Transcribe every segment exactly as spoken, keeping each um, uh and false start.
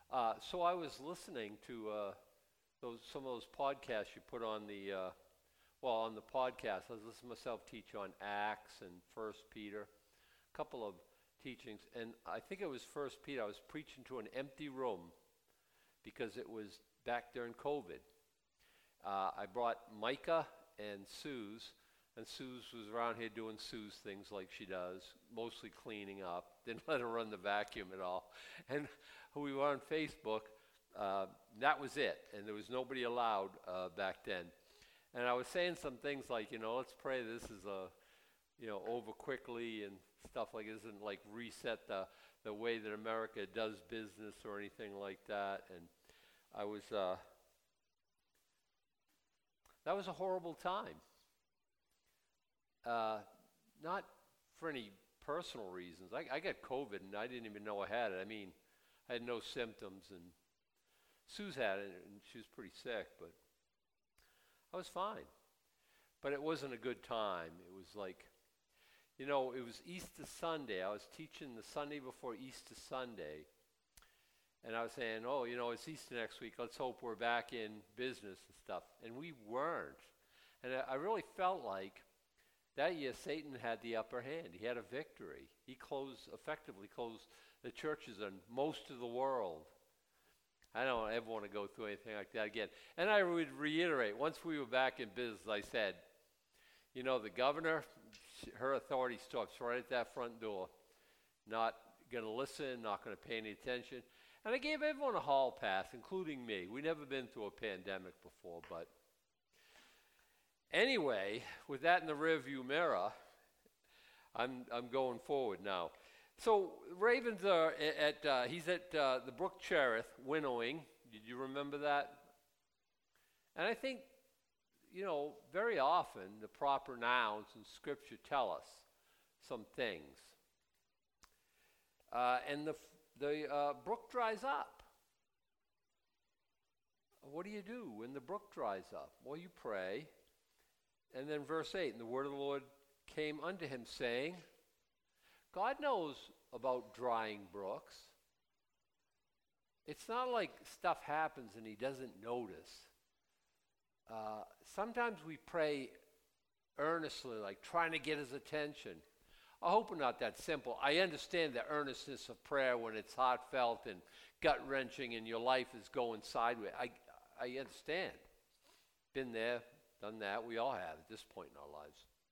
Uh, so I was listening to uh, those some of those podcasts you put on the uh, well on the podcast. I was listening to myself teach on Acts and First Peter, a couple of teachings, and I think it was First Peter. I was preaching to an empty room because it was back during COVID. Uh, I brought Micah and Suze, and Suze was around here doing Suze things like she does, mostly cleaning up. Didn't let her run the vacuum at all. And we were on Facebook. Uh, that was it, and there was nobody allowed uh, back then. And I was saying some things like, you know, let's pray this is a, you know, over quickly and stuff like this, and like reset the the way that America does business or anything like that. And I was, uh, that was a horrible time. Uh, not for any personal reasons. I, I got COVID and I didn't even know I had it. I mean, I had no symptoms, and Suze had it, and she was pretty sick, but I was fine. But it wasn't a good time. It was like, you know, it was Easter Sunday. I was teaching the Sunday before Easter Sunday, and I was saying, oh, you know, it's Easter next week. Let's hope we're back in business and stuff. And we weren't. And I, I really felt like that year Satan had the upper hand. He had a victory. He closed, effectively closed the churches in most of the world. I don't ever want to go through anything like that again. And I would reiterate, once we were back in business, I said, you know, the governor, her authority stops right at that front door. Not going to listen, not going to pay any attention. And I gave everyone a hall pass, including me. We'd never been through a pandemic before, but anyway, with that in the rearview mirror, I'm I'm going forward now. So Ravens are at, uh, he's at uh, the Brook Cherith winnowing. Did you remember that? And I think, you know, very often the proper nouns in Scripture tell us some things. Uh, and the the uh, brook dries up. What do you do when the brook dries up? Well, you pray. And then verse eight, and the word of the Lord came unto him, saying, God knows about drying brooks. It's not like stuff happens and he doesn't notice. Uh, sometimes we pray earnestly, like trying to get his attention. I hope we're not that simple. I understand the earnestness of prayer when it's heartfelt and gut-wrenching and your life is going sideways. I, I understand. Been there, done that. We all have at this point in our lives.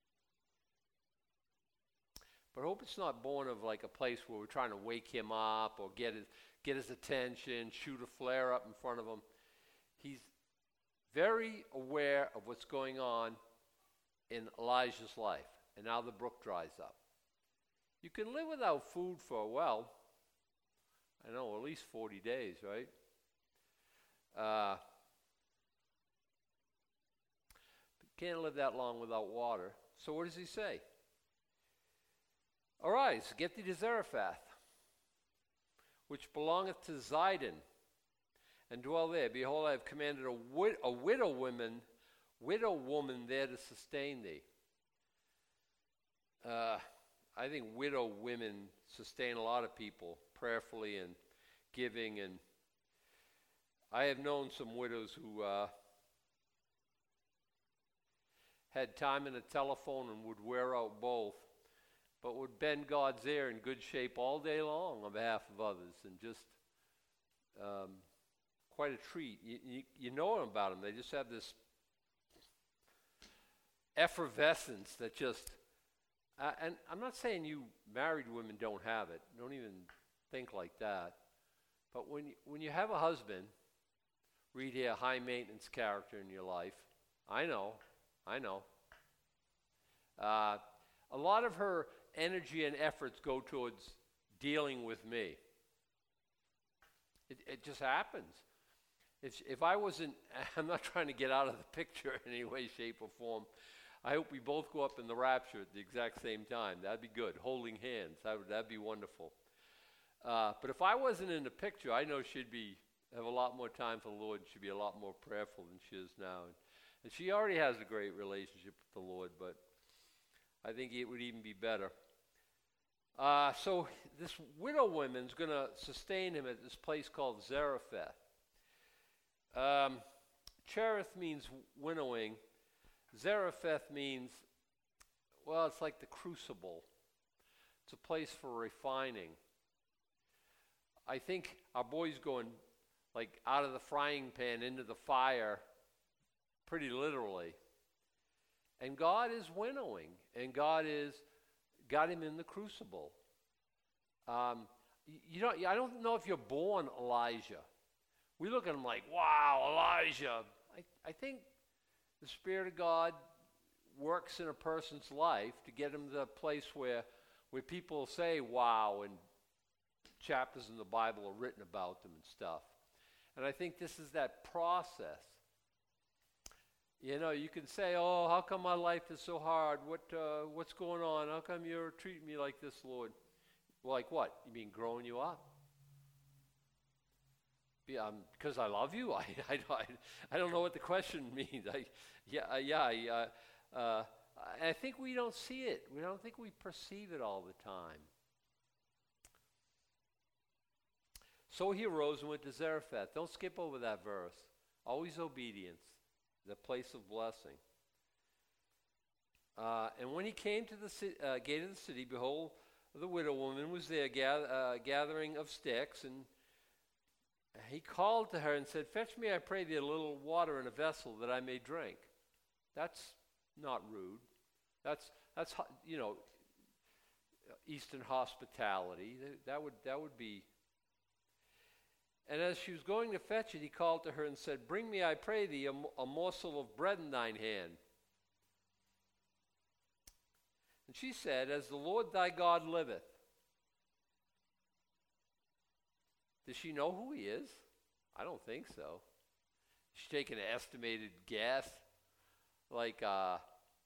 But I hope it's not born of like a place where we're trying to wake him up or get his, get his attention, shoot a flare up in front of him. He's very aware of what's going on in Elijah's life. And now the brook dries up. You can live without food for, well, I know, at least forty days, right? Uh, can't live that long without water. So what does he say? Arise, get thee to Zarephath, which belongeth to Zidon, and dwell there. Behold, I have commanded a, wid- a widow woman, widow woman there to sustain thee. Uh, I think widow women sustain a lot of people prayerfully and giving, and I have known some widows who uh, had time in a telephone and would wear out both, but would bend God's ear in good shape all day long on behalf of others, and just um, quite a treat. You, you, you know about them. They just have this effervescence that just, uh, and I'm not saying you married women don't have it. Don't even think like that. But when you, when you have a husband, read here, high maintenance character in your life. I know, I know. Uh, a lot of her energy and efforts go towards dealing with me. It, it just happens. If, if I wasn't, I'm not trying to get out of the picture in any way, shape, or form. I hope we both go up in the rapture at the exact same time. That'd be good. Holding hands. That would, that'd be wonderful. Uh, but if I wasn't in the picture, I know she'd be have a lot more time for the Lord. She'd be a lot more prayerful than she is now. And, and she already has a great relationship with the Lord, but I think it would even be better. Uh, so this widow woman's going to sustain him at this place called Zarephath. Um, Cherith means winnowing. Zarephath means, well, it's like the crucible. It's a place for refining. I think our boy's going like out of the frying pan into the fire, pretty literally. And God is winnowing, and God is got him in the crucible. Um, you, you know, I don't know if you're born Elijah. We look at him like, wow, Elijah. I, I think the Spirit of God works in a person's life to get him to the place where, where people say, wow, and chapters in the Bible are written about them and stuff. And I think this is that process. You know, you can say, oh, how come my life is so hard? What, uh, what's going on? How come you're treating me like this, Lord? Like what? You mean growing you up? Yeah, um, because I love you? I, I, I, I don't know what the question means. I, yeah, uh, yeah. I, uh, uh, I think we don't see it. We don't think we perceive it all the time. So he arose and went to Zarephath. Don't skip over that verse. Always obedience, the place of blessing. Uh, and when he came to the ci- uh, gate of the city, behold, the widow woman was there, gather, uh, gathering of sticks, and he called to her and said, fetch me, I pray thee, a little water in a vessel that I may drink. That's not rude. That's, that's you know, Eastern hospitality. That would, that would be... And as she was going to fetch it, he called to her and said, bring me, I pray thee, a, a morsel of bread in thine hand. And she said, as the Lord thy God liveth. Does she know who he is? I don't think so. She's taking an estimated guess. Like, uh,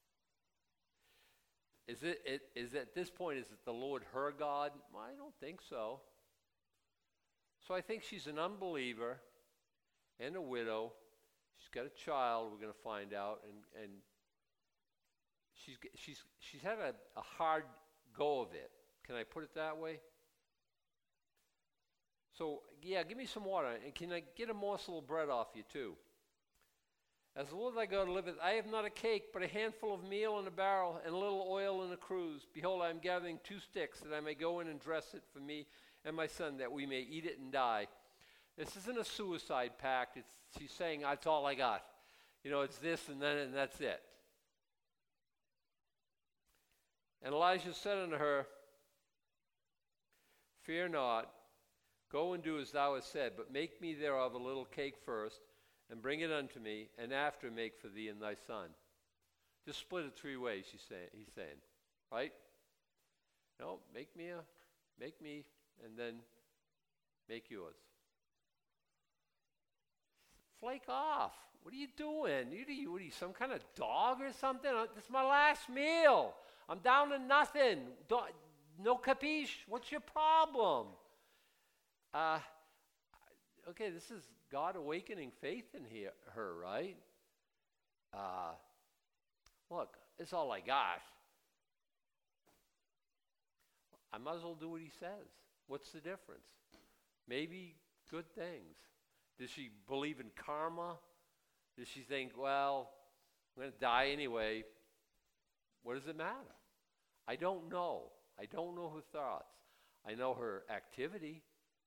is it, it is at this point, is it the Lord her God? I don't think so. So I think she's an unbeliever and a widow. She's got a child, we're going to find out, and, and she's she's she's had a, a hard go of it. Can I put it that way? So, yeah, give me some water, and can I get a morsel of bread off you too? As the Lord thy God liveth, I have not a cake, but a handful of meal in a barrel, and a little oil in a cruse. Behold, I am gathering two sticks, that I may go in and dress it for me and my son, that we may eat it and die. This isn't a suicide pact. It's, she's saying, that's all I got. You know, it's this and then and that's it. And Elijah said unto her, fear not, go and do as thou hast said, but make me thereof a little cake first, and bring it unto me, and after make for thee and thy son. Just split it three ways, he's saying, he's saying. Right? No, make me a, make me, and then make yours. Flake off. What are you doing? You, you, what are you, some kind of dog or something? This is my last meal. I'm down to nothing. Don't, no capiche? What's your problem? Uh, okay, this is God awakening faith in here, her, right? Uh, look, it's all I got. I might as well do what he says. What's the difference? Maybe good things. Does she believe in karma? Does she think, well, I'm going to die anyway? What does it matter? I don't know. I don't know her thoughts. I know her activity.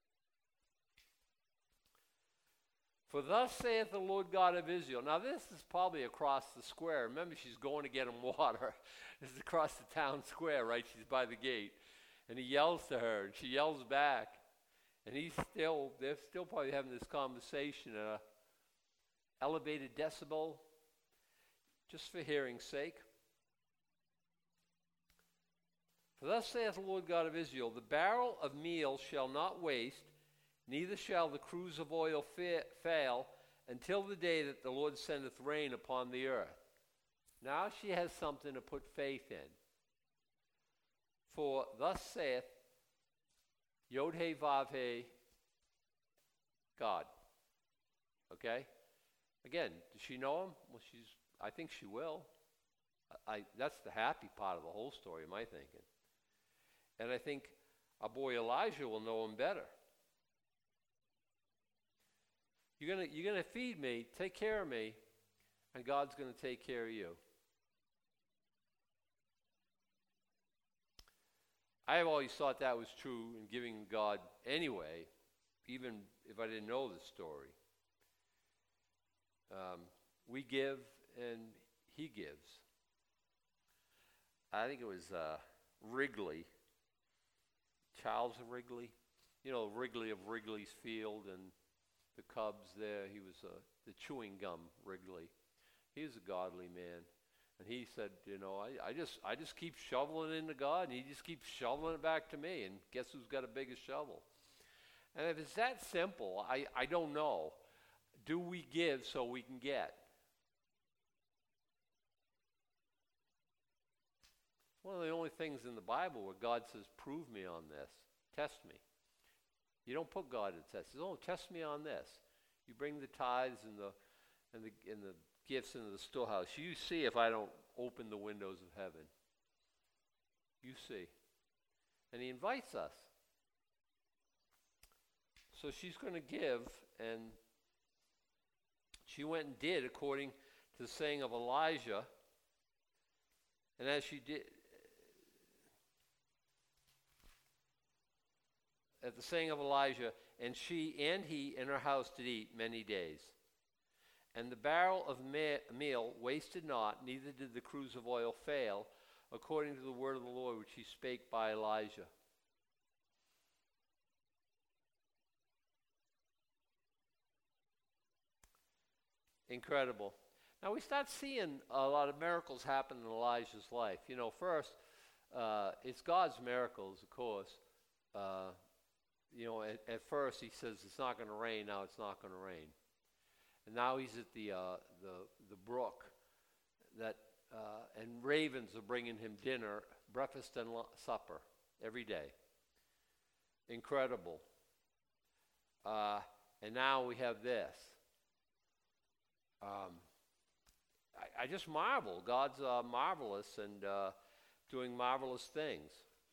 For thus saith the Lord God of Israel. Now this is probably across the square. Remember, she's going to get him water. This is across the town square, right? She's by the gate. And he yells to her, and she yells back. And he's still, they're still probably having this conversation at an elevated decibel, just for hearing's sake. For thus saith the Lord God of Israel, the barrel of meal shall not waste, neither shall the cruse of oil fa- fail, until the day that the Lord sendeth rain upon the earth. Now she has something to put faith in. For thus saith Yod He Vav He, God. Okay? Again, does she know him? Well, she's. I think she will. I, I, that's the happy part of the whole story, am I thinking? And I think our boy Elijah will know him better. You're gonna, you're gonna feed me, take care of me, and God's gonna take care of you. I have always thought that was true in giving God anyway, even if I didn't know the story. Um, we give and he gives. I think it was uh, Wrigley, Charles Wrigley, you know, Wrigley of Wrigley's Field and the Cubs there. He was uh, the chewing gum Wrigley. He was a godly man. And he said, you know, I, I just I just keep shoveling it into God, and he just keeps shoveling it back to me. And guess who's got a bigger shovel? And if it's that simple, I, I don't know. Do we give so we can get? One of the only things in the Bible where God says, prove me on this. Test me. You don't put God to test. He says, oh, test me on this. You bring the tithes and the and the and the gifts into the storehouse. You see if I don't open the windows of heaven. You see. And he invites us. So she's going to give, and she went and did according to the saying of Elijah. And as she did, at the saying of Elijah, and she and he and her house did eat many days. And the barrel of meal wasted not, neither did the cruse of oil fail, according to the word of the Lord which he spake by Elijah. Incredible. Now we start seeing a lot of miracles happen in Elijah's life. You know, first, uh, it's God's miracles, of course. Uh, you know, at, at first he says it's not going to rain. Now it's not going to rain. And now he's at the uh, the the brook, that uh, and ravens are bringing him dinner, breakfast and lo- supper every day. Incredible. Uh, and now we have this. Um, I, I just marvel. God's uh, marvelous and uh, doing marvelous things.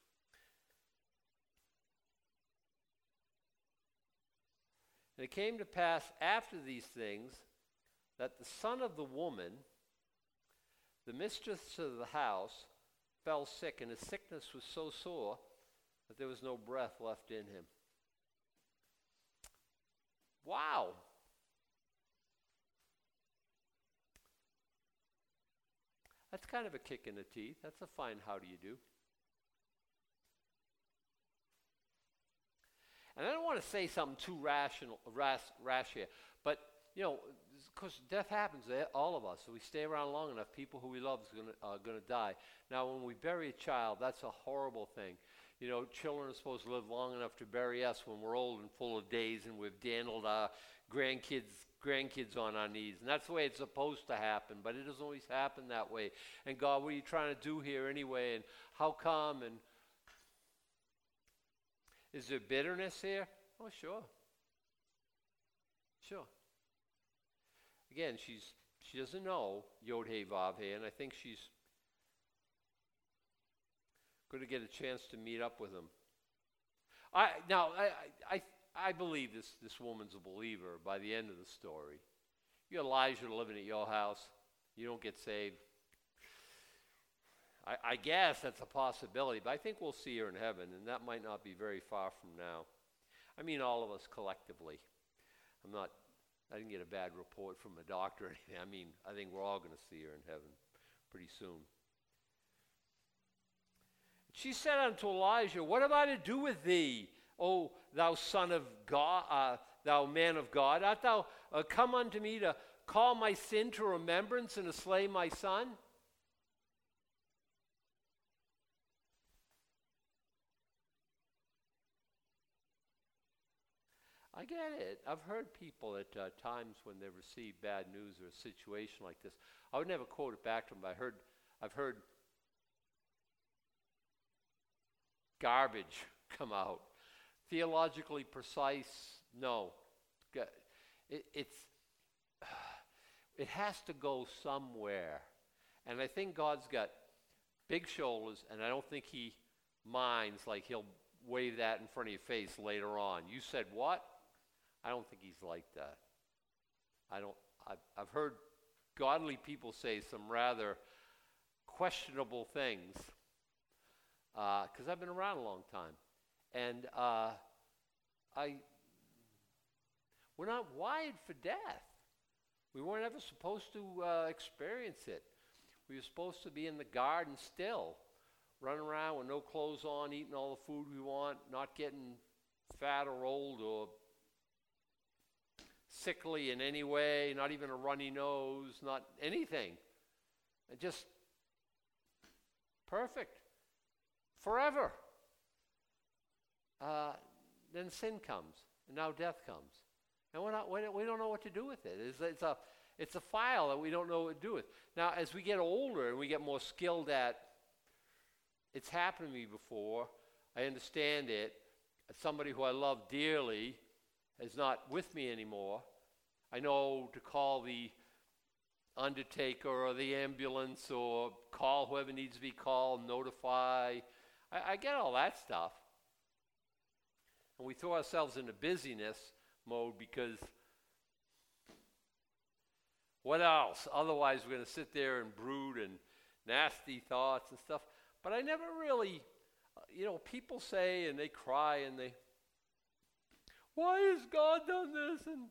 And it came to pass after these things that the son of the woman, the mistress of the house, fell sick, and his sickness was so sore that there was no breath left in him. Wow. That's kind of a kick in the teeth. That's a fine how do you do. And I don't want to say something too rational, rash, rash here, but, you know, because death happens to all of us. So we stay around long enough, people who we love are gonna, are going to die. Now, when we bury a child, that's a horrible thing. You know, children are supposed to live long enough to bury us when we're old and full of days and we've dandled our grandkids grandkids on our knees. And that's the way it's supposed to happen, but it doesn't always happen that way. And God, what are you trying to do here anyway? And how come? And is there bitterness here? Oh, sure. Sure. Again, she's she doesn't know Yod He Vav He, and I think she's going to get a chance to meet up with him. I now I I I believe this this woman's a believer by the end of the story. You got Elijah living at your house, you don't get saved. I, I guess that's a possibility, but I think we'll see her in heaven, and that might not be very far from now. I mean, all of us collectively. I'm not, I didn't get a bad report from a doctor or anything. I mean, I think we're all going to see her in heaven pretty soon. She said unto Elijah, what have I to do with thee, O thou son of God, uh, thou man of God? Art thou uh, come unto me to call my sin to remembrance and to slay my son? I get it. I've heard people at uh, times when they receive bad news or a situation like this. I would never quote it back to them, but I heard, I've heard garbage come out. Theologically precise, no. It, it's, it has to go somewhere. And I think God's got big shoulders, and I don't think he minds, like he'll wave that in front of your face later on. You said what? I don't think he's like that. I don't, I've, I've heard godly people say some rather questionable things, because uh, I've been around a long time. And uh, I, we're not wired for death. We weren't ever supposed to uh, experience it. We were supposed to be in the garden still, running around with no clothes on, eating all the food we want, not getting fat or old or sickly in any way, not even a runny nose, not anything. And just perfect. Forever. Uh, then sin comes, and now death comes. And we're not, we don't we don't know what to do with it. It's, it's, a, it's a file that we don't know what to do with. Now, as we get older and we get more skilled at, it's happened to me before, I understand it, somebody who I love dearly is not with me anymore. I know to call the undertaker or the ambulance or call whoever needs to be called, notify. I, I get all that stuff. And we throw ourselves into busyness mode because what else? Otherwise, we're going to sit there and brood and nasty thoughts and stuff. But I never really, you know, people say and they cry and they, why has God done this? And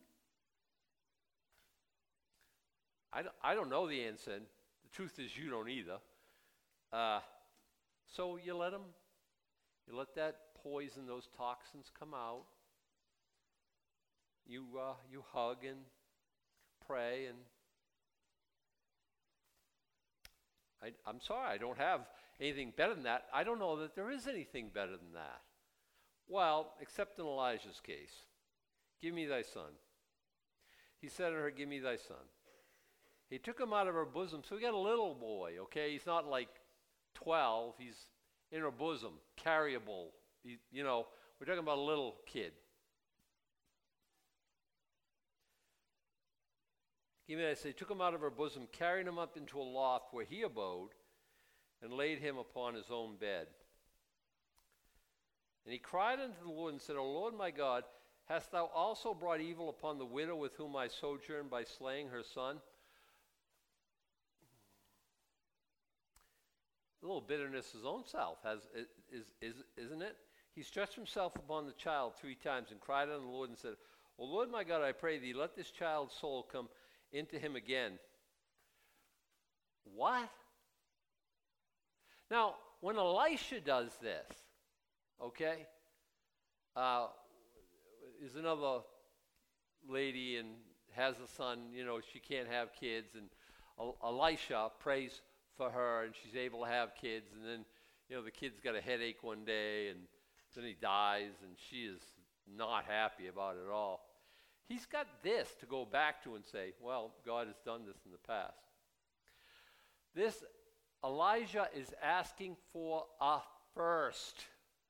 I don't, I don't know the answer. The truth is you don't either. Uh, so you let them, you let that poison, those toxins come out. You uh, you hug and pray, and I, I'm sorry, I don't have anything better than that. I don't know that there is anything better than that. Well, except in Elijah's case. Give me thy son. He said to her, give me thy son. He took him out of her bosom. So we got a little boy, okay? He's not like twelve. He's in her bosom, carryable. He, you know, we're talking about a little kid. Even I say, took him out of her bosom, carried him up into a loft where he abode, and laid him upon his own bed. And he cried unto the Lord and said, O Lord my God, hast thou also brought evil upon the widow with whom I sojourn by slaying her son? A little bitterness his own self has, is, is, isn't it? He stretched himself upon the child three times and cried unto the Lord and said, O Lord my God, I pray thee, let this child's soul come into him again. What? Now, when Elisha does this, okay, uh, is another lady and has a son, you know, she can't have kids, and Elisha prays for her, and she's able to have kids, and then, you know, the kid's got a headache one day, and then he dies, and she is not happy about it at all. He's got this to go back to and say, well, God has done this in the past. This Elijah is asking for a first.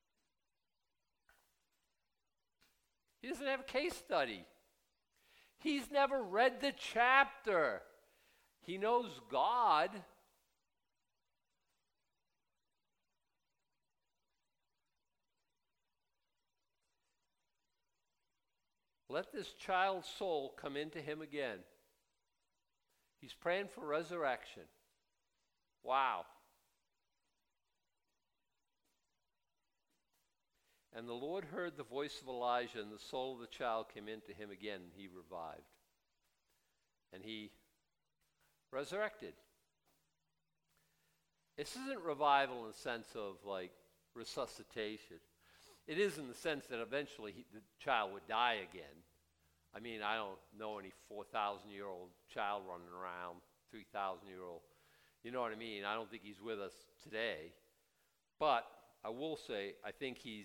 He doesn't have a case study. He's never read the chapter. He knows God. Let this child's soul come into him again. He's praying for resurrection. Wow. And the Lord heard the voice of Elijah, and the soul of the child came into him again, and he revived. And he resurrected. This isn't revival in the sense of like resuscitation. It is in the sense that eventually he, the child would die again. I mean, I don't know any four thousand year old child running around, three thousand year old. You know what I mean? I don't think he's with us today. But I will say, I think he's,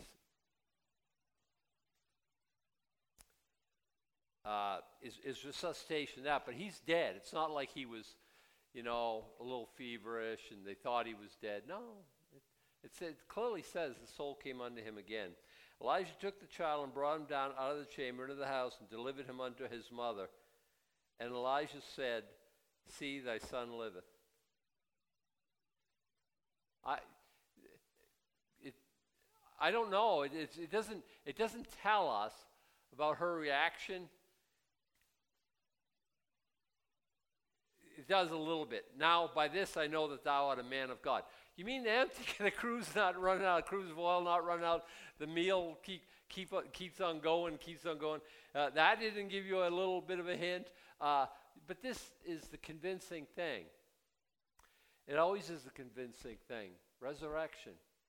uh, is, is resuscitation that, but he's dead. It's not like he was, you know, a little feverish and they thought he was dead. No. It, it clearly says the soul came unto him again. Elijah took the child and brought him down out of the chamber into the house and delivered him unto his mother. And Elijah said, see, thy son liveth. I, it, I don't know. It, it, it doesn't. It doesn't tell us about her reaction. It does a little bit. Now, by this I know that thou art a man of God. You mean the empty the cruise not running out, cruise of oil not running out, the meal keep keep keeps on going, keeps on going. Uh, that didn't give you a little bit of a hint. Uh, but this is the convincing thing. It always is the convincing thing. Resurrection.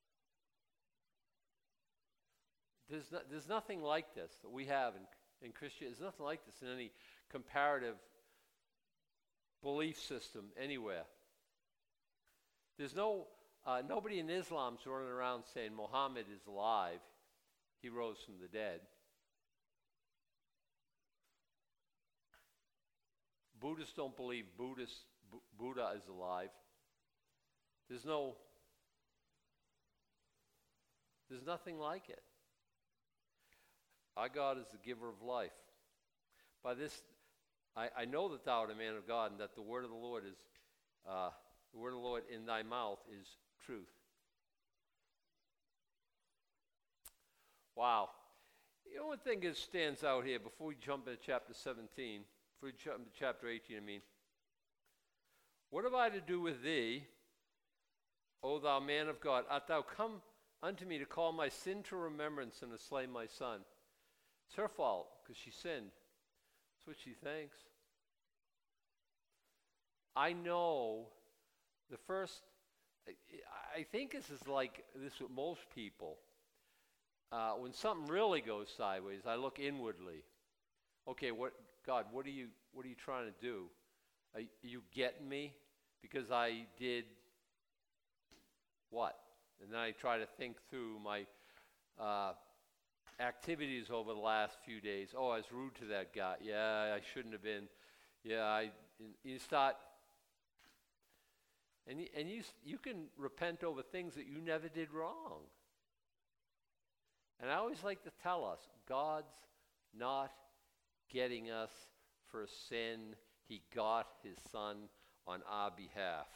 There's no, there's nothing like this that we have in, in Christianity. There's nothing like this in any comparative belief system anywhere. There's no uh, nobody in Islam's running around saying Muhammad is alive. He rose from the dead. Buddhists don't believe Buddhist, B- Buddha is alive. There's no, there's nothing like it. Our God is the giver of life. By this, I, I know that thou art a man of God, and that the word of the Lord is, uh, the word of the Lord in thy mouth is truth. Wow. You know, one thing that stands out here before we jump into chapter seventeen, before we jump into chapter eighteen, I mean, what have I to do with thee, O thou man of God? Art thou come unto me to call my sin to remembrance and to slay my son? It's her fault because she sinned. That's what she thinks. I know the first, I, I think this is like this with most people. Uh, when something really goes sideways, I look inwardly. Okay, what God, what are you what are you trying to do? Are you getting me? Because I did what? And then I try to think through my uh, activities over the last few days. Oh, I was rude to that guy. Yeah, I shouldn't have been. Yeah, I. And you start, and you, and you you can repent over things that you never did wrong. And I always like to tell us, God's not getting us for sin. He got his son on our behalf.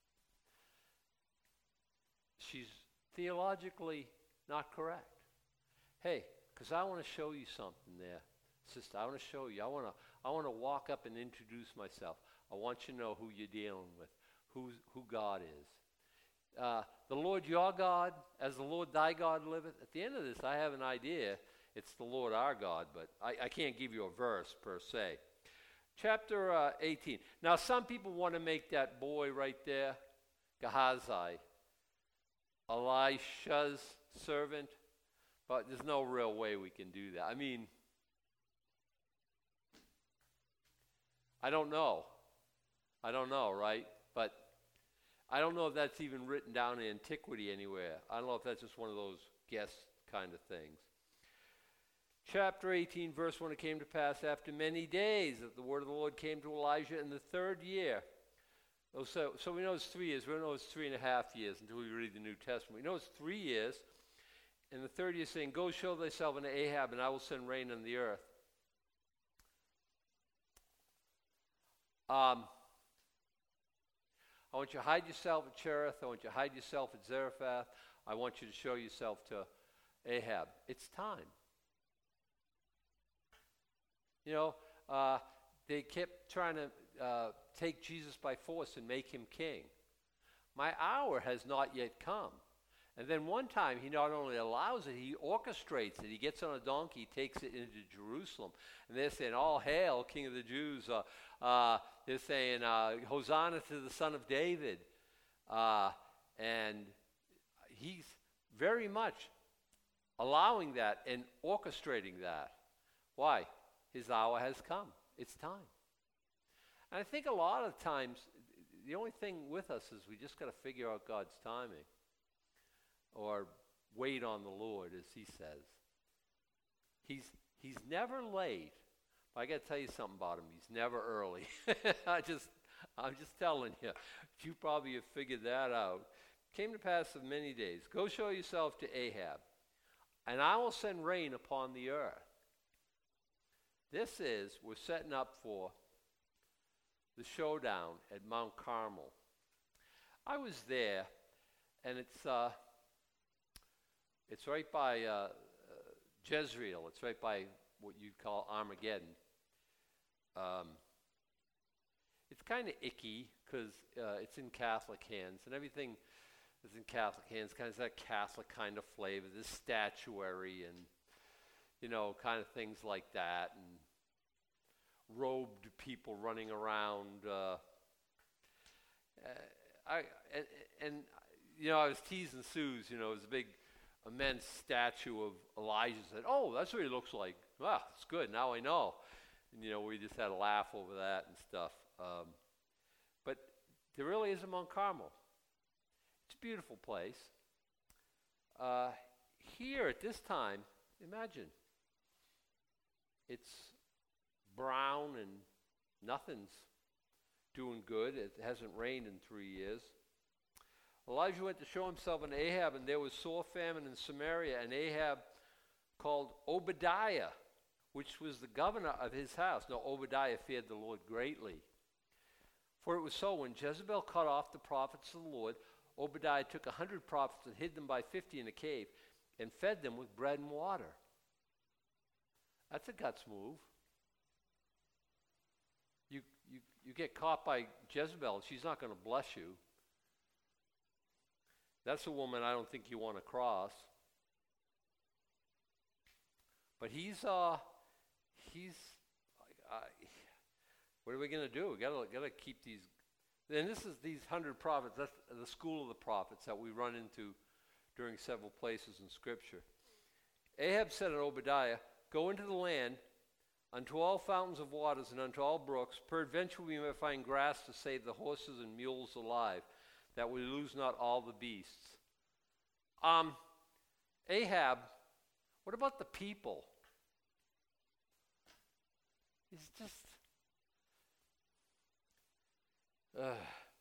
She's theologically not correct. Hey, because I want to show you something there, sister. I want to show you. I want to I want to walk up and introduce myself. I want you to know who you're dealing with, who's, who God is. Uh, the Lord your God, as the Lord thy God liveth. At the end of this, I have an idea. It's the Lord our God, but I, I can't give you a verse per se. Chapter uh, eighteen. Now, some people want to make that boy right there, Gehazi, Elisha's servant, but there's no real way we can do that. I mean, I don't know. I don't know, right? But I don't know if that's even written down in antiquity anywhere. I don't know if that's just one of those guess kind of things. Chapter eighteen, verse one, it came to pass after many days that the word of the Lord came to Elijah in the third year. Oh, so, so we know it's three years. We don't know it's three and a half years until we read the New Testament. We know it's three years. In the third year, saying, go show thyself unto Ahab, and I will send rain on the earth. Um, I want you to hide yourself at Cherith. I want you to hide yourself at Zarephath. I want you to show yourself to Ahab. It's time. You know, uh, they kept trying to uh, take Jesus by force and make him king. My hour has not yet come. And then one time, he not only allows it, he orchestrates it. He gets on a donkey, takes it into Jerusalem. And they're saying, all hail, King of the Jews. Uh, uh, they're saying, uh, Hosanna to the Son of David. Uh, and he's very much allowing that and orchestrating that. Why? His hour has come. It's time. And I think a lot of times, the only thing with us is we just got to figure out God's timing. Or wait on the Lord, as he says. He's he's never late. But I got to tell you something about him. He's never early. I just I'm just telling you. You probably have figured that out. Came to pass of many days. Go show yourself to Ahab, and I will send rain upon the earth. This is we're setting up for the showdown at Mount Carmel. I was there, and it's uh. It's right by uh, uh, Jezreel. It's right by what you'd call Armageddon. Um, it's kind of icky because uh, it's in Catholic hands, and everything is in Catholic hands. Kind of that Catholic kind of flavor, this statuary, and you know, kind of things like that, and robed people running around. Uh, I and, and you know, I was teasing Suze. You know, it was a big, immense statue of Elijah. Said, "Oh, that's what he looks like." Well, it's good. Now I know. And, you know, we just had a laugh over that and stuff. Um, but there really is a Mount Carmel. It's a beautiful place. Uh, here at this time, imagine, it's brown and nothing's doing good. It hasn't rained in three years. Elijah went to show himself in Ahab, and there was sore famine in Samaria, and Ahab called Obadiah, which was the governor of his house. Now Obadiah feared the Lord greatly. For it was so, when Jezebel cut off the prophets of the Lord, Obadiah took a hundred prophets and hid them by fifty in a cave and fed them with bread and water. That's a guts move. You, you, you get caught by Jezebel, she's not going to bless you. That's a woman I don't think you want to cross. But he's, uh, he's, uh, what are we going to do? We got to got to keep these, and this is these hundred prophets. That's the school of the prophets that we run into during several places in Scripture. Ahab said to Obadiah, "Go into the land, unto all fountains of waters and unto all brooks. Peradventure we may find grass to save the horses and mules alive, that we lose not all the beasts." Um, Ahab, what about the people? He's just, uh.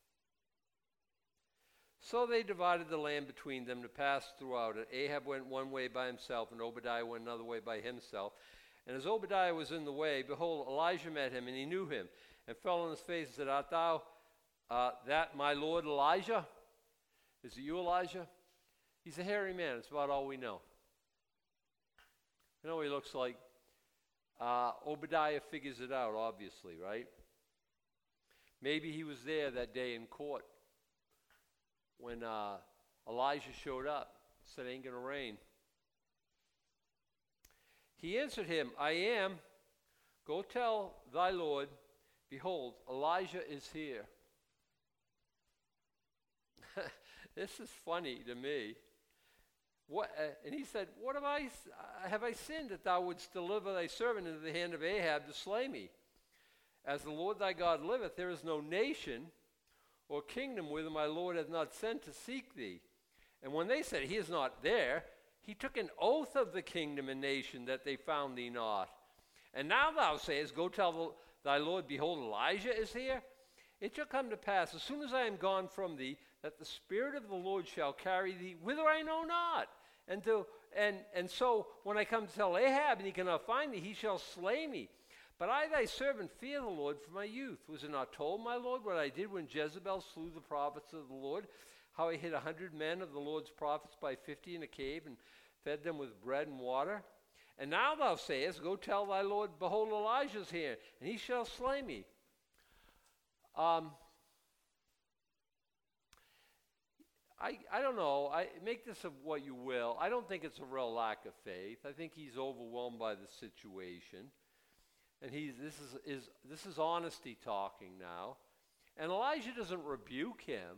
So they divided the land between them to pass throughout it. Ahab went one way by himself, and Obadiah went another way by himself. And as Obadiah was in the way, behold, Elijah met him, and he knew him, and fell on his face and said, "Art thou uh, that my lord Elijah? Is it you, Elijah?" He's a hairy man. It's about all we know. You know what he looks like? Uh, Obadiah figures it out, obviously, right? Maybe he was there that day in court when uh, Elijah showed up, said, "Ain't going to rain." He answered him, "I am. Go tell thy Lord, behold, Elijah is here." This is funny to me. What, uh, and he said, "What have I, uh, have I sinned that thou wouldst deliver thy servant into the hand of Ahab to slay me? As the Lord thy God liveth, there is no nation or kingdom whither my Lord hath not sent to seek thee." And when they said, "He is not there," he took an oath of the kingdom and nation that they found thee not. And now thou sayest, "Go tell the, thy Lord, behold, Elijah is here." It shall come to pass, as soon as I am gone from thee, that the Spirit of the Lord shall carry thee whither I know not. And, to, and, and so when I come to tell Ahab, and he cannot find thee, he shall slay me. But I thy servant fear the Lord from my youth. Was it not told, my Lord, what I did when Jezebel slew the prophets of the Lord? How I hid a hundred men of the Lord's prophets by fifty in a cave, and fed them with bread and water? And now thou sayest, "Go tell thy Lord, behold, Elijah is here, and he shall slay me." Um, I, I don't know. I make this of what you will. I don't think it's a real lack of faith. I think he's overwhelmed by the situation. And he's this is, is this is honesty talking now. And Elijah doesn't rebuke him.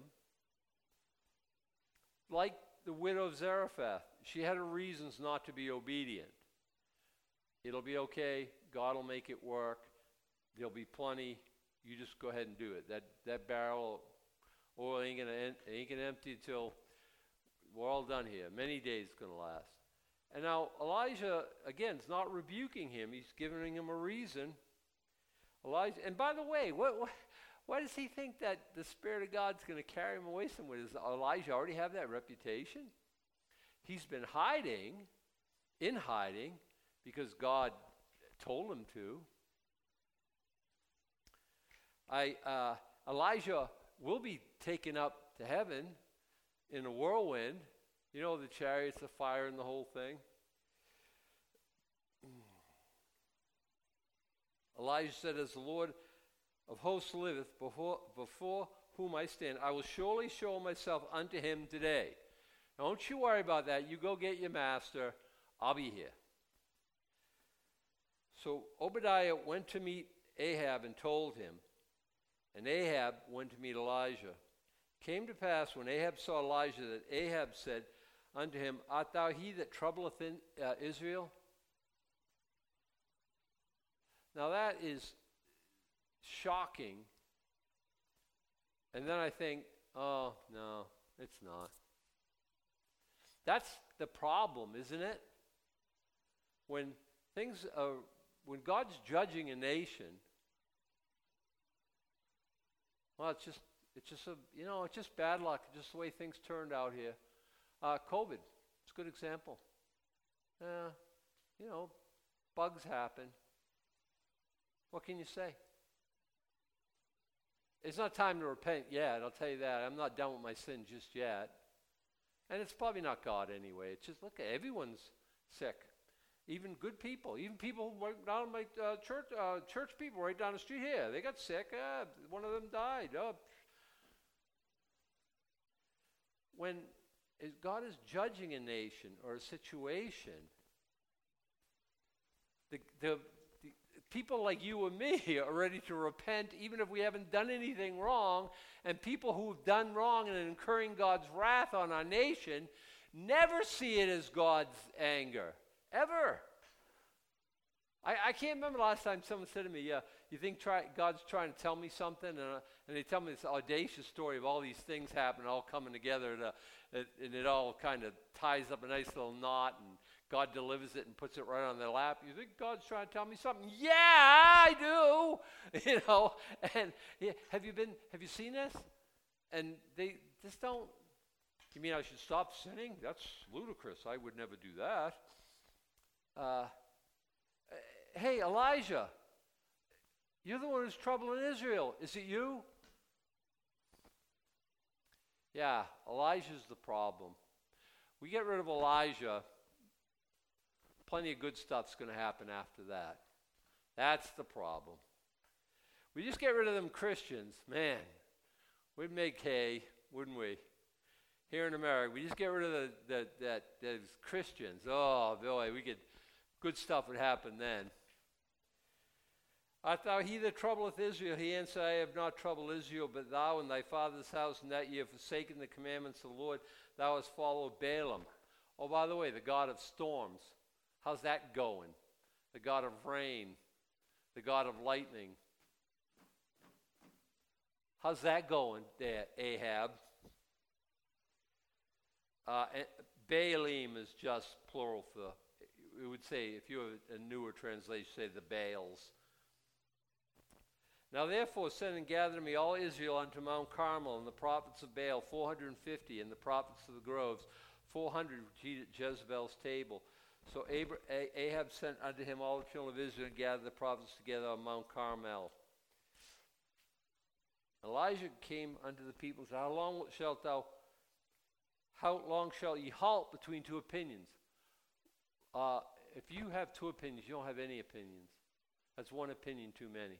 Like the widow of Zarephath, she had her reasons not to be obedient. It'll be okay. God will make it work. There'll be plenty. You just go ahead and do it. That that barrel of oil ain't gonna ain't gonna empty until we're all done here. Many days it's gonna last. And now Elijah again is not rebuking him. He's giving him a reason. Elijah, and by the way, what, what why does he think that the Spirit of God's going to carry him away somewhere? Does Elijah already have that reputation? He's been hiding, in hiding, because God told him to. I, uh, Elijah will be taken up to heaven in a whirlwind. You know, the chariots of fire and the whole thing. Elijah said, as the Lord of hosts liveth, before, before whom I stand, I will surely show myself unto him today. Now, don't you worry about that. You go get your master. I'll be here. So Obadiah went to meet Ahab and told him, and Ahab went to meet Elijah. Came to pass, when Ahab saw Elijah, that Ahab said unto him, art thou he that troubleth in, uh, Israel? Now that is shocking. And then I think, oh, no, it's not. That's the problem, isn't it? When things are, when God's judging a nation, well, it's just, it's just a, you know, it's just bad luck, just the way things turned out here. Uh, COVID, it's a good example. Uh, you know, bugs happen. What can you say? It's not time to repent yet, I'll tell you that. I'm not done with my sin just yet. And it's probably not God anyway. It's just, look, everyone's sick. Even good people. Even people right down my uh, church uh, church people right down the street here. They got sick. Uh, one of them died. Oh. When is God is judging a nation or a situation, the, the, the people like you and me are ready to repent even if we haven't done anything wrong. And people who have done wrong and incurring God's wrath on our nation never see it as God's anger. Ever. I, I can't remember the last time someone said to me, yeah, you think try, God's trying to tell me something? And, uh, and they tell me this audacious story of all these things happening, all coming together, to, it, and it all kind of ties up a nice little knot, and God delivers it and puts it right on their lap. You think God's trying to tell me something? Yeah, I do. You know, and yeah, have you been, have you seen this? And they just don't, you mean I should stop sinning? That's ludicrous. I would never do that. Uh, hey, Elijah, you're the one who's troubling Israel. Is it you? Yeah, Elijah's the problem. We get rid of Elijah, plenty of good stuff's going to happen after that. That's the problem. We just get rid of them Christians, man, we'd make hay, wouldn't we? Here in America, we just get rid of the, the, that those Christians. Oh, boy, we could, good stuff would happen then. Art thou he that troubleth Israel? He answered, I have not troubled Israel, but thou and thy father's house, and that ye have forsaken the commandments of the Lord, thou hast followed Balaam. Oh, by the way, the god of storms. How's that going? The god of rain, the god of lightning. How's that going there, Ahab? Uh, Baalim is just plural for, we would say, if you have a newer translation, say the Baals. Now therefore send and gather me all Israel unto Mount Carmel, and the prophets of Baal, four hundred fifty, and the prophets of the groves, four hundred, which eat at Jezebel's table. So Ahab sent unto him all the children of Israel, and gathered the prophets together on Mount Carmel. Elijah came unto the people and said, How long shalt thou, how long shall ye halt between two opinions? Uh, if you have two opinions, you don't have any opinions. That's one opinion too many.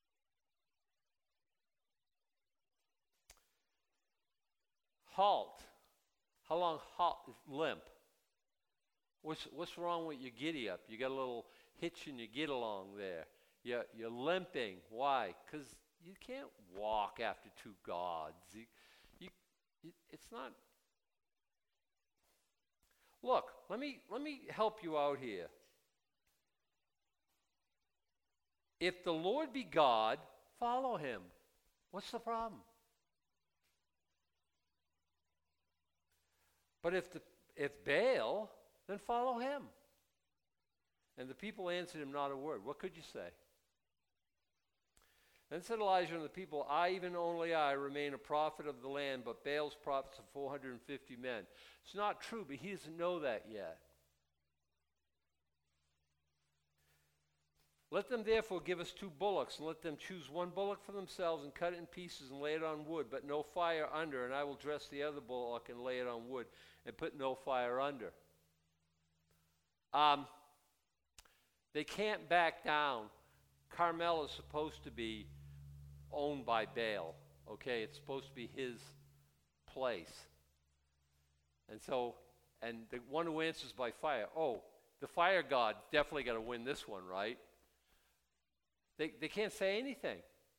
Halt. How long halt? Limp. What's, what's wrong with your giddy up? You got a little hitch in your get along there. You're, you're limping. Why? Because you can't walk after two gods. You, you, you, it's not. Look, let me, let me help you out here. If the Lord be God, follow him. What's the problem? But if, the, if Baal, then follow him. And the people answered him not a word. What could you say? Then said Elijah unto the people, I, even only I, remain a prophet of the land, but Baal's prophets are four hundred fifty men. It's not true, but he doesn't know that yet. Let them therefore give us two bullocks, and let them choose one bullock for themselves, and cut it in pieces, and lay it on wood, but no fire under, and I will dress the other bullock, and lay it on wood, and put no fire under. Um, they can't back down. Carmel is supposed to be owned by Baal, okay? It's supposed to be his place. And so, and the one who answers by fire, oh, the fire god definitely got to win this one, right? They they can't say anything.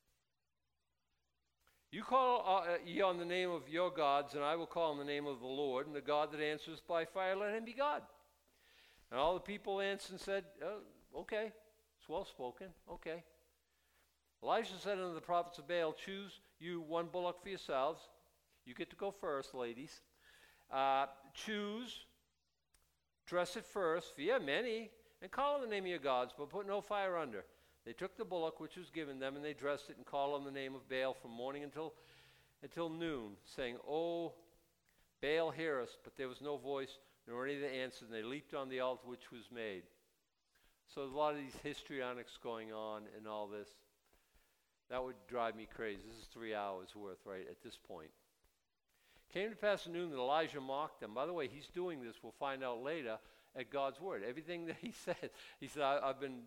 You call uh, ye on the name of your gods, and I will call on the name of the Lord, and the God that answers by fire, let him be God. And all the people answered and said, oh, okay, it's well spoken, okay. Elijah said unto the prophets of Baal, choose you one bullock for yourselves. You get to go first, ladies. Uh, choose, dress it first, for ye are many, and call on the name of your gods, but put no fire under. They took the bullock which was given them, and they dressed it and called on the name of Baal from morning until, until noon, saying, O Baal, hear us. But there was no voice, nor any that answered, and they leaped on the altar which was made. So there's a lot of these histrionics going on and all this. That would drive me crazy. This is three hours worth, right, at this point. Came to pass at noon that Elijah mocked them. By the way, he's doing this, we'll find out later, at God's word. Everything that he said, he said, I, I've been...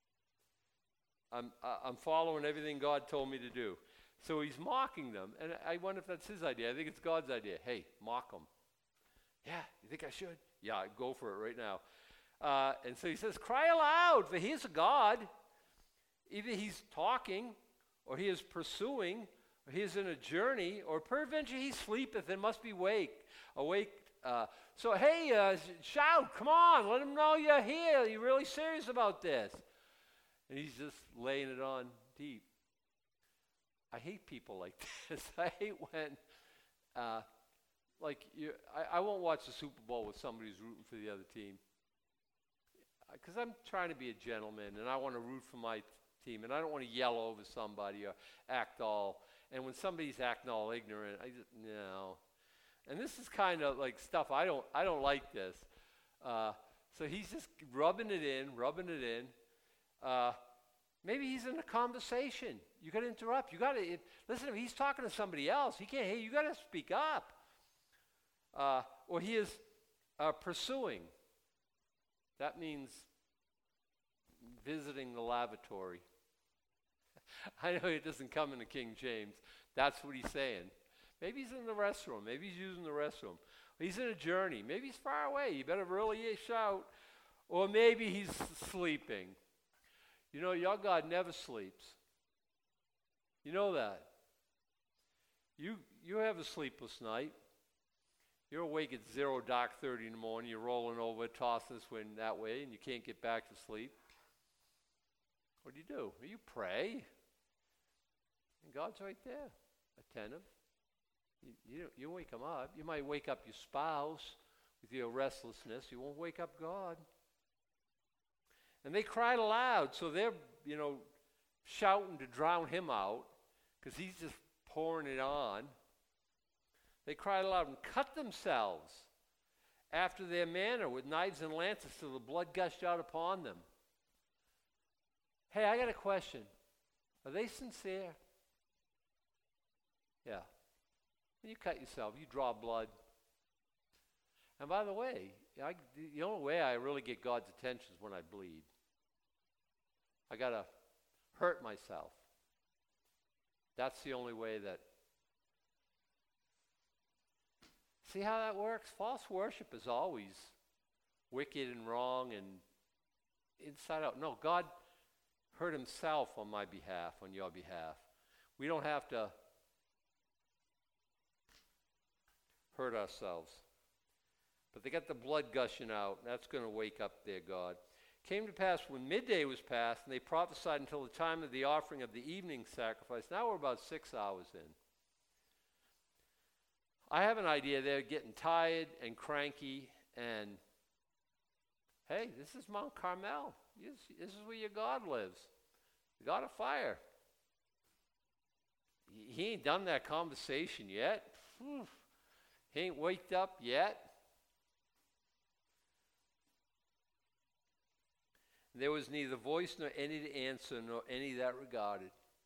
I'm, I'm following everything God told me to do. So he's mocking them. And I wonder if that's his idea. I think it's God's idea. Hey, mock them. Yeah, you think I should? Yeah, go for it right now. Uh, and so he says, cry aloud, for he is a God. Either he's talking, or he is pursuing, or he is in a journey, or peradventure he sleepeth and must be wake, awake. Uh, so hey, uh, shout, come on, let him know you're here. You're really serious about this. And he's just laying it on deep. I hate people like this. I hate when, uh, like, you, I, I won't watch the Super Bowl with somebody who's rooting for the other team. Because I'm trying to be a gentleman, and I want to root for my t- team, and I don't want to yell over somebody or act all. And when somebody's acting all ignorant, I just, no. And this is kind of like stuff I don't, I don't like this. Uh, so he's just rubbing it in, rubbing it in. Uh, maybe he's in a conversation. You got to interrupt. You got to listen. If he's talking to somebody else, he can't hear. You got to speak up. Uh, or he is uh, pursuing. That means visiting the lavatory. I know it doesn't come in the King James. That's what he's saying. Maybe he's in the restroom. Maybe he's using the restroom. He's in a journey. Maybe he's far away. You better really shout. Or maybe he's sleeping. You know, your God never sleeps. You know that. You you have a sleepless night. You're awake at zero dark thirty in the morning. You're rolling over, tossing this way and that way, and you can't get back to sleep. What do you do? You pray. And God's right there, attentive. You, you, you wake him up. You might wake up your spouse with your restlessness. You won't wake up God. And they cried aloud, so they're, you know, shouting to drown him out because he's just pouring it on. They cried aloud and cut themselves after their manner with knives and lances till the blood gushed out upon them. Hey, I got a question. Are they sincere? Yeah. When you cut yourself, you draw blood. And by the way, I, the only way I really get God's attention is when I bleed. I got to hurt myself. That's the only way that... See how that works? False worship is always wicked and wrong and inside out. No, God hurt himself on my behalf, on your behalf. We don't have to hurt ourselves. But they got the blood gushing out. That's going to wake up their God. Came to pass when midday was past, and they prophesied until the time of the offering of the evening sacrifice. Now we're about six hours in. I have an idea they're getting tired and cranky, and hey, this is Mount Carmel. This, this is where your God lives. The God of fire. He ain't done that conversation yet. Whew. He ain't waked up yet. There was neither voice nor any to answer, nor any that regarded.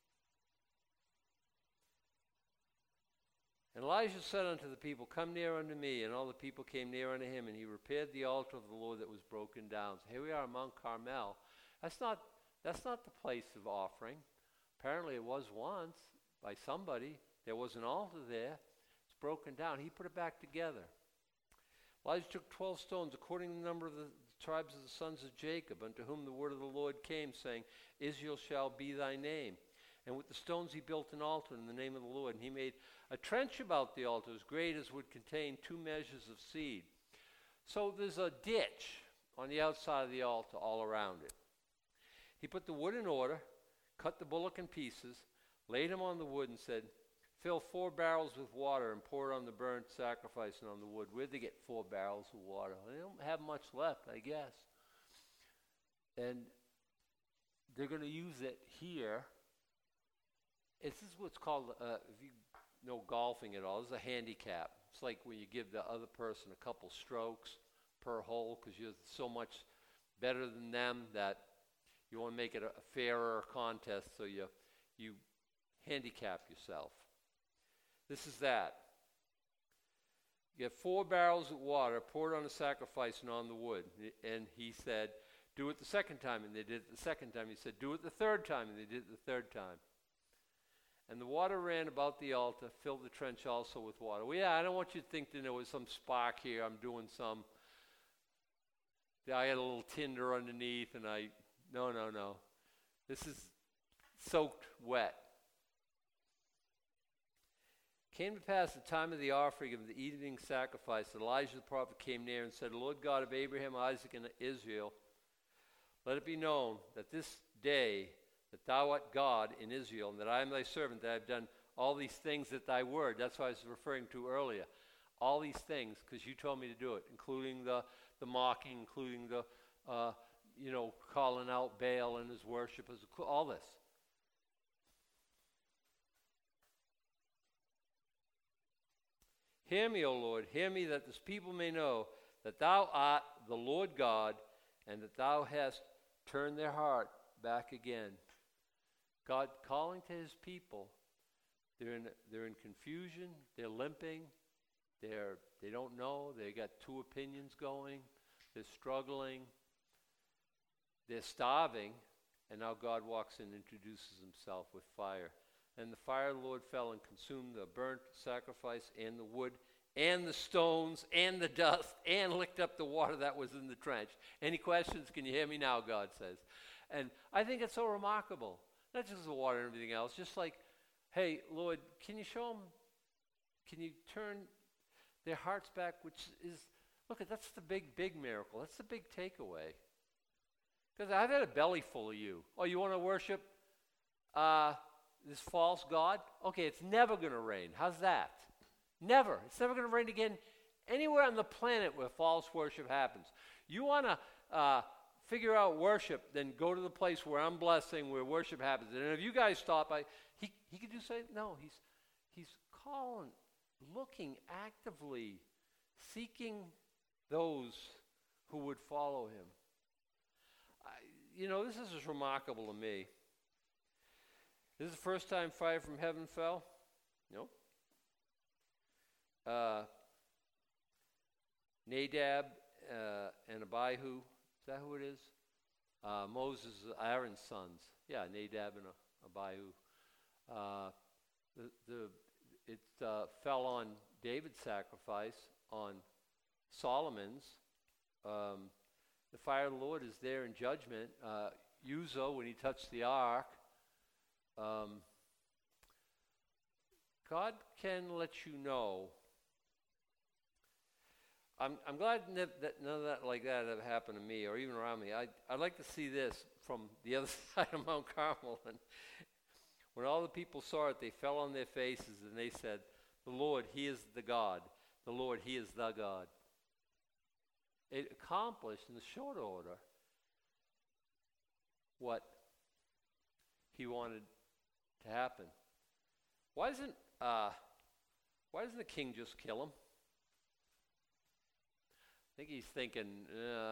And Elijah said unto the people, Come near unto me. And all the people came near unto him, and he repaired the altar of the Lord that was broken down. So here we are on Mount Carmel. That's not, that's not the place of offering. Apparently it was once by somebody. There was an altar there. It's broken down. He put it back together. Elijah took twelve stones, according to the number of the tribes of the sons of Jacob, unto whom the word of the Lord came, saying, Israel shall be thy name. And with the stones he built an altar in the name of the Lord. And he made a trench about the altar as great as would contain two measures of seed. So there's a ditch on the outside of the altar all around it. He put the wood in order, cut the bullock in pieces, laid him on the wood, and said, Fill four barrels with water and pour it on the burnt sacrifice and on the wood. Where'd they get four barrels of water? They don't have much left, I guess. And they're going to use it here. This is what's called, uh, if you know golfing at all, this is a handicap. It's like when you give the other person a couple strokes per hole because you're so much better than them that you want to make it a, a fairer contest, so you, you handicap yourself. This is that. You have four barrels of water poured on the sacrifice and on the wood. And he said, do it the second time. And they did it the second time. He said, do it the third time. And they did it the third time. And the water ran about the altar, filled the trench also with water. Well, yeah, I don't want you to think that there was some spark here. I'm doing some, I had a little tinder underneath, and I, no, no, no. This is soaked wet. Came to pass the time of the offering of the evening sacrifice, that Elijah the prophet came near and said, Lord God of Abraham, Isaac, and Israel, let it be known that this day that thou art God in Israel, and that I am thy servant, that I have done all these things at thy word. That's what I was referring to earlier. All these things, because you told me to do it, including the, the mocking, including the, uh, you know, calling out Baal and his worshippers, all this. Hear me, O Lord, hear me, that this people may know that thou art the Lord God, and that thou hast turned their heart back again. God calling to his people. They're in, they're in confusion. They're limping. They're, they don't know. They got two opinions going. They're struggling. They're starving. And now God walks in and introduces himself with fire. And the fire of the Lord fell and consumed the burnt sacrifice and the wood and the stones and the dust and licked up the water that was in the trench. Any questions? Can you hear me now, God says. And I think it's so remarkable. Not just the water and everything else, just like, hey, Lord, can you show them, can you turn their hearts back, which is, look, that's the big, big miracle. That's the big takeaway. Because I've had a belly full of you. Oh, you want to worship uh, this false god? Okay, it's never going to rain. How's that? Never. It's never going to rain again anywhere on the planet where false worship happens. You want to uh, figure out worship, then go to the place where I'm blessing, where worship happens. And if you guys stop, I, he he could just say, no, he's he's calling, looking actively, seeking those who would follow him. I, you know, this is just remarkable to me. This is the first time fire from heaven fell? No. Uh, Nadab uh, and Abihu. Is that who it is? Uh, Moses, Aaron's sons. Yeah, Nadab and Abihu. Uh, the, the, it uh, fell on David's sacrifice, on Solomon's. Um, the fire of the Lord is there in judgment. Uh, Uzzah, when he touched the ark. Um, God can let you know. I'm, I'm glad that, that none of that like that have happened to me or even around me. I, I'd like to see this from the other side of Mount Carmel. And when all the people saw it, they fell on their faces and they said, the Lord, he is the God. The Lord, he is the God. It accomplished in the short order what he wanted to happen. Why doesn't, uh, why doesn't the king just kill him? I think he's thinking, uh, I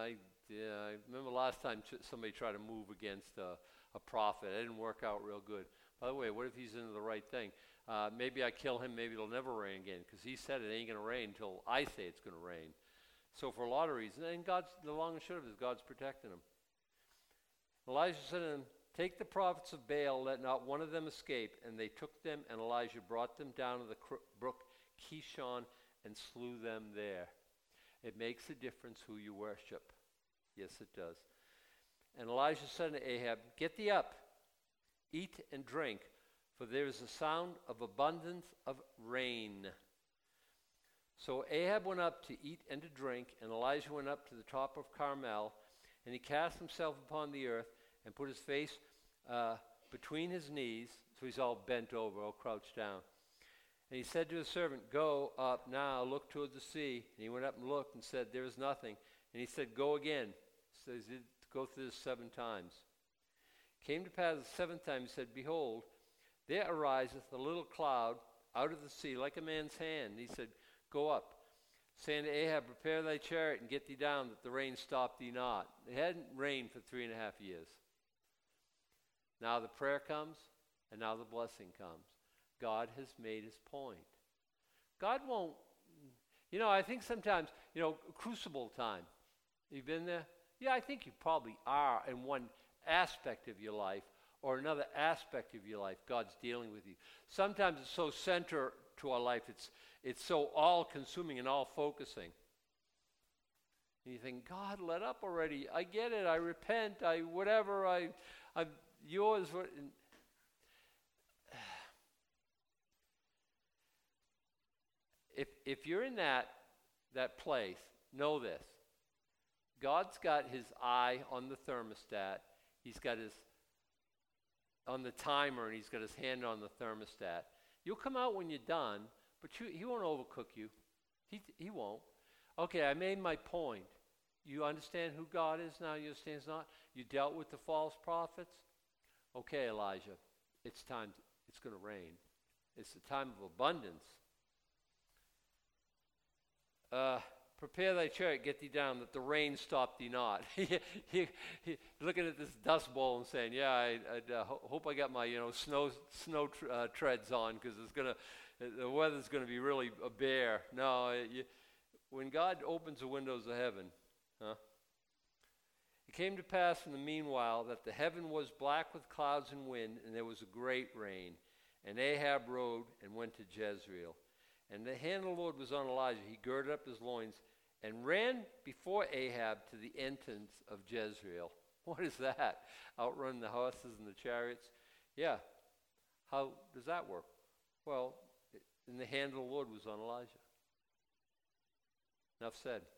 yeah, I remember last time ch- somebody tried to move against a, a prophet. It didn't work out real good. By the way, what if he's into the right thing? Uh, maybe I kill him, maybe it'll never rain again, because he said it ain't going to rain until I say it's going to rain. So for a lot of reasons, and God's, the long and short of it is God's protecting him. Elijah said to him, take the prophets of Baal, let not one of them escape. And they took them, and Elijah brought them down to the cr- brook Kishon and slew them there. It makes a difference who you worship. Yes, it does. And Elijah said to Ahab, get thee up, eat and drink, for there is a sound of abundance of rain. So Ahab went up to eat and to drink, and Elijah went up to the top of Carmel, and he cast himself upon the earth and put his face uh, between his knees, so he's all bent over, all crouched down. And he said to his servant, go up now, look toward the sea. And he went up and looked and said, there is nothing. And he said, go again. So he did go through this seven times. Came to pass the seventh time, he said, behold, there ariseth a little cloud out of the sea like a man's hand. And he said, go up, saying to Ahab, prepare thy chariot and get thee down, that the rain stop thee not. It hadn't rained for three and a half years. Now the prayer comes, and now the blessing comes. God has made his point. God won't, you know, I think sometimes, you know, crucible time. You've been there? Yeah, I think you probably are in one aspect of your life or another aspect of your life. God's dealing with you. Sometimes it's so central to our life, it's it's so all-consuming and all-focusing. And you think, God, let up already. I get it. I repent. I whatever. I, I'm yours. And if if you're in that that place, know this. God's got his eye on the thermostat. He's got his on the timer, and he's got his hand on the thermostat. You'll come out when you're done. But you, he won't overcook you. He, he won't. Okay, I made my point. You understand who God is now? You understand it's not? You dealt with the false prophets? Okay, Elijah, it's time. To, it's going to rain. It's the time of abundance. Uh, prepare thy chariot, get thee down, that the rain stop thee not. he, he, he, looking at this dust bowl and saying, yeah, I, I uh, ho- hope I got my you know snow snow tr- uh, treads on, because it's going to the weather's going to be really a bear. No, it, you, when God opens the windows of heaven, huh? It came to pass in the meanwhile that the heaven was black with clouds and wind, and there was a great rain. And Ahab rode and went to Jezreel. And the hand of the Lord was on Elijah. He girded up his loins and ran before Ahab to the entrance of Jezreel. What is that? Outrun the horses and the chariots? Yeah. How does that work? Well, and the hand of the Lord was on Elijah. Enough said.